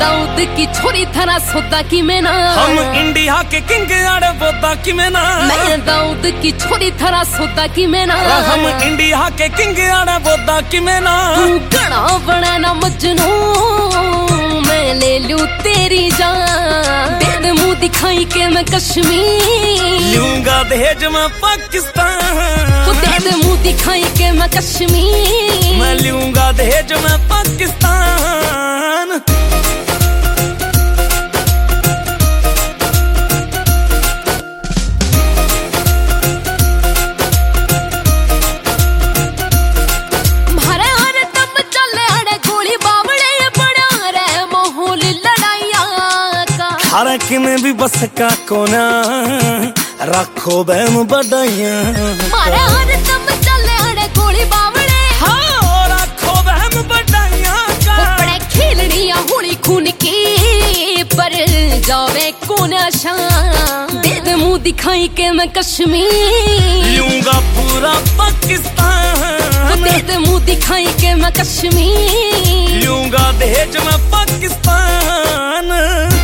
दाऊद की छोरी थारा सौदा की मैं ना, हम इंडिया के किंग आड़े बोदा की मैं ना, मैं दाऊद की छोरी थारा सौदा की मैं ना, हम इंडिया के किंग आड़े बोदा की मैं ना। तू घना बना ना मजनू, मैं ले लूं तेरी जान, दे दे मुंह दिखाई के मैं कश्मीर, लूंगा दहेज में पाकिस्तान, तू दे दे मुंह दिखाई के मैं कश्मीर, मैं लूंगा दहेज में पाकिस्तान। में भी बस का कोना रखो बहन बधाइयां, मारे हर दम चले अड़े गोली बावड़े, हाँ रखो बहन बधाइयां का, बड़े खेलड़ियां होली खून की पर जावे कौन शान, दे दे मुंह दिखाई के मैं कश्मीर, लूंगा पूरा पाकिस्तान, दे दे मुंह दिखाई के मैं कश्मीर, लूंगा दहेज में पाकिस्तान।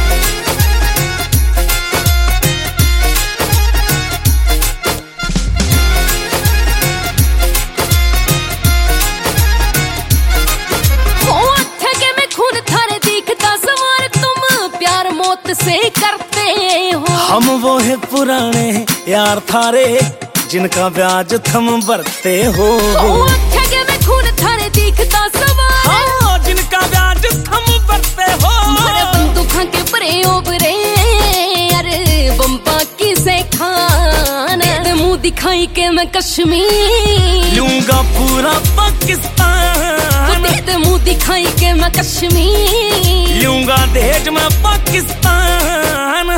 से करते हो हम वो है पुराने यार थारे जिनका ब्याज थम भरते हो, में खून थारे दिखता सवार, हाँ जिनका ब्याज थम भरते हो, मारे बंदूकों के परे ओबरे अरे बम्बा की से खान, दे मुंह दिखाई के मैं कश्मीर, लूंगा पूरा पाकिस्तान, दे दे मुंह दिखाई के मैं कश्मीर, लूंगा दहेज में पाकिस्तान।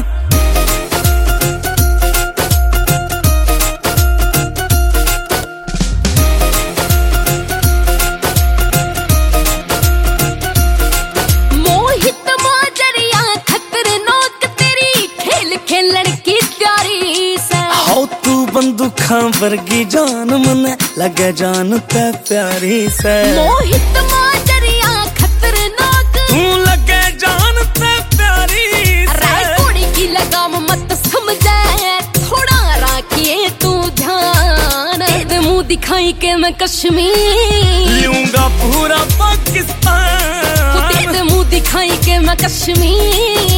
मोहित माजरिया खतरनाक तेरी खेल खेलन की तैयारी से, हो तू बंदूखां वर्गी जान मने लगे जान ते प्यारी से, मोहित माजरिया खतरनाक तू लगे जान ते प्यारी से, घोड़ी की लगाम मत समझे थोड़ा राखिए तू ध्यान, दे मुंह दिखाई के मैं कश्मीर, लूंगा पूरा पाकिस्तान, दे मुंह दिखाई के मैं कश्मीर,